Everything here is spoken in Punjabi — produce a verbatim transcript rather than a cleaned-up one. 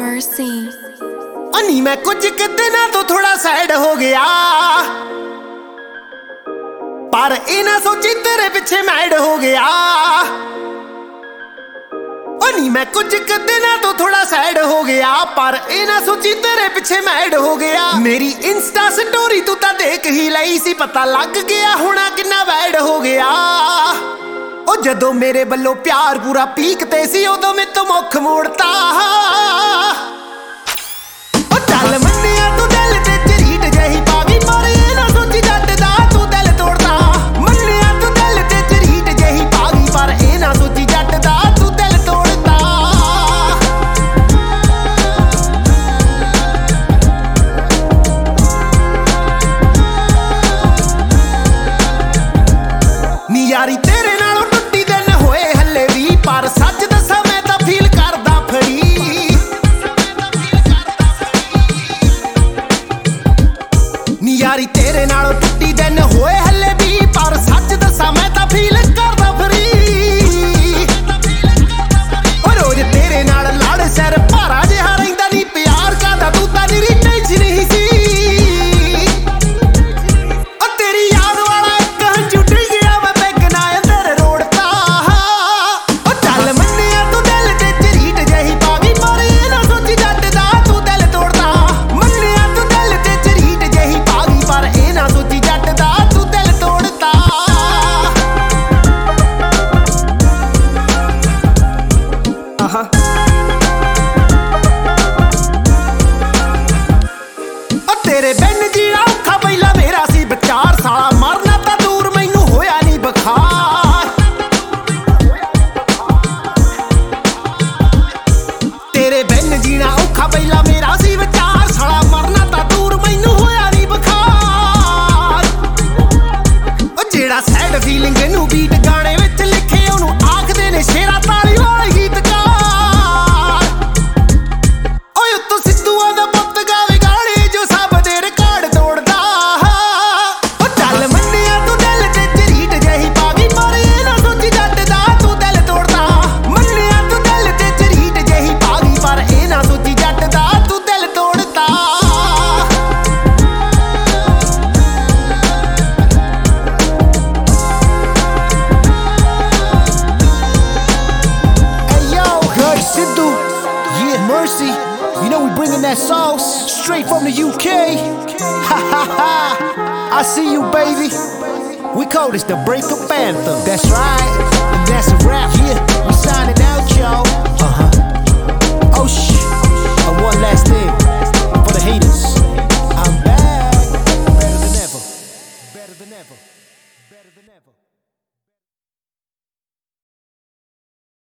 Mercy। ਅਨੀ ਮੈਂ ਕੁਝ ਕੁ ਦਿਨਾਂ ਤੋਂ ਥੋੜਾ ਸੈਡ ਹੋ ਗਿਆ, ਪਰ ਇਹ ਨਾ ਸੋਚੀ ਤੇਰੇ ਪਿੱਛੇ ਮੈਡ ਹੋ ਗਿਆ। ਅਨੀ ਮੈਂ ਕੁਝ ਕੁ ਦਿਨਾਂ ਤੋਂ ਥੋੜਾ ਸੈਡ ਹੋ ਗਿਆ, ਪਰ ਇਹ ਨਾ ਸੋਚੀ ਤੇਰੇ ਪਿੱਛੇ ਮੈਡ ਹੋ ਗਿਆ। ਮੇਰੀ ਇੰਸਟਾ ਸਟੋਰੀ ਤੂੰ ਤਾਂ ਦੇਖ ਹੀ ਲਈ ਸੀ, ਪਤਾ ਲੱਗ ਗਿਆ ਹੋਣਾ ਕਿੰਨਾ ਵੈਡ ਹੋ ਗਿਆ। ਉਹ ਜਦੋਂ ਮੇਰੇ ਵੱਲੋਂ ਪਿਆਰ ਪੂਰਾ ਪੀਕ ਤੇ ਸੀ, ਉਦੋਂ ਮੈਂ ਤੋਂ ਮੁੱਖ ਮੋੜਤਾ। ਉਹ ਚੱਲ ਮੰਨਿਆ ਤੂੰ ਦਿਲ ਤੇ ਝਰੀਟ ਜਿਹੀ ਪਾ ਗਈ, ਪਰ ਇਹ ਨਾ ਸੋਚੀ ਜੱਟ ਦਾ ਤੂੰ ਦਿਲ ਤੋੜਦਾ। ਮੰਨਿਆ ਤੂੰ ਦਿਲ ਤੇ ਝਰੀਟ ਜਿਹੀ ਪਾ ਗਈ, ਪਰ ਇਹ ਨਾ ਸੋਚੀ ਜੱਟ ਦਾ ਤੂੰ ਦਿਲ ਤੋੜਦਾ। ਨੀ ਯਾਰੀ ਤੇਰੇ ਨਾਲੋਂ ਟੁੱਟੀ ਦਿਨ ਹੋਏ ਹੱਲੇ ਵੀ, ਪਰ ਸੱਚ ਦੱਸਾਂ ਮੈਂ ਤਾਂ ਫੀਲ ਕਰਦਾ ਫਰੀ। ਨੀ ਯਾਰੀ ਤੇਰੇ ਨਾਲੋਂ ਟੁੱਟੀ ਦਿਨ ਹੋਏ ਹੱਲੇ ਵੀ, ਪਰ ਸੱਚ ਦੱਸਾਂ ਮੈਂ ਤਾਂ ਫੀਲ ਕਰਦਾ ਫਰੀ। ਉਹ ਰੋਜ਼ ਤੇਰੇ ਨਾਲ ਲੜ ਸਿਰ ਭਾਰਾ ਜਿਹਾ ਰਹਿੰਦਾ, ਨੀ ਪਿਆਰ ਕਰਦਾ ਤੂੰ ਤਾਂ ਨਿਰੀ ਟੈਨਸ਼ਨ ਹੀ ਸੀ। ਉਹ ਤੇਰੀ ਯਾਦ ਵਾਲਾ ਇੱਕ ਹੰਝੂ ਡਿੱਗ ਗਿਆ, ਮੈਂ ਬੈਗਨਾ ਅੰਦਰ ਰੋੜਤਾ। ਉਹ ਚੱਲ ਮੰਨਿਆ ਤੂੰ ਦਿਲ ਤੇ ਝਰੀਟ ਜਿਹੀ ਪਾ ਗਈ, ਪਰ ਇਹ ਨਾ ਸੋਚੀ ਜੱਟ ਦਾ ਤੂੰ ਦਿਲ ਤੋੜਦਾ। ਮੰਨਿਆ ਤੂੰ ਦਿਲ ਤੇ ਝਰੀਟ ਜਿਹੀ ਪਾ ਗਈ, ਪਰ ਇਹ ਨਾ ਸੋਚੀ ਜੱਟ ਦਾ ਤੂੰ ਦਿਲ ਤੋੜਦਾ। ਆਹਾ ਤੇਰੇ ਬਿਨ ਜੀਣਾ ਔਖਾ ਪਹਿਲਾਂ ਮੇਰਾ ਸੀ ਵਿਚਾਰ, ਸਾਲਾ ਮਰਨਾ ਤਾਂ ਦੂਰ ਮੈਨੂੰ ਹੋਇਆ ਨਹੀਂ ਬੁਖਾਰ। ਤੇਰੇ ਬਿਨ ਜੀਣਾ ਔਖਾ ਪਹਿਲਾਂ ਮੇਰਾ ਸੀ ਵਿਚਾਰ, ਸਾਲਾ ਮਰਨਾ ਤਾਂ ਦੂਰ ਮੈਨੂੰ ਹੋਇਆ ਨਹੀਂ ਬੁਖਾਰ। ਉਹ ਜਿਹੜਾ ਸੈਡ ਫੀਲਿੰਗ ਨੂੰ ਬੀਟ ਗਾਣੇ ਵਿੱਚ ਲਿਖੇ, ਉਹਨੂੰ ਆਖਦੇ ਨੇ ਸ਼ੇਰਾ ਤਾਲੀ ਵਾਲੇ ਗੀਤਕਾਰ। ਓਏ ਉੱਤੋਂ ਸਿੱਧੂਆਂ ਦਾ ਪੁੱਤ ਗਾਵੇ ਗਾਣੇ ਜੋ ਸਭ ਦੇ ਰਿਕਾਰਡ ਤੋੜਦਾ। ਉਹ ਚੱਲ ਮੰਨਿਆ ਤੂੰ ਦਿਲ ਤੇ ਝਰੀਟ ਜਿਹੀ ਪਾ ਗਈ, ਪਰ ਇਹ ਨਾ ਸੋਚੀ ਜੱਟ ਦਾ ਤੂੰ ਦਿਲ ਤੋੜਦਾ। ਮੰਨਿਆ ਤੂੰ ਦਿਲ ਤੇ ਝਰੀਟ ਜਿਹੀ ਪਾ ਗਈ, ਪਰ ਇਹ ਨਾ ਸੋਚੀ ਜੱਟ ਦਾ ਤੂੰ ਦਿਲ ਤੋੜਦਾ। Hey yo, Good Sidhu, yeah, Mercy. You know we bringing that sauce straight from the U K. Ha ha ha! I see you, baby. We call this the breakup anthem. That's right, and that's a wrap. Yeah, we signing out, y'all. Uh huh. Oh shh. And one last thing for the haters. I'm back, better than ever, better than ever, better than ever.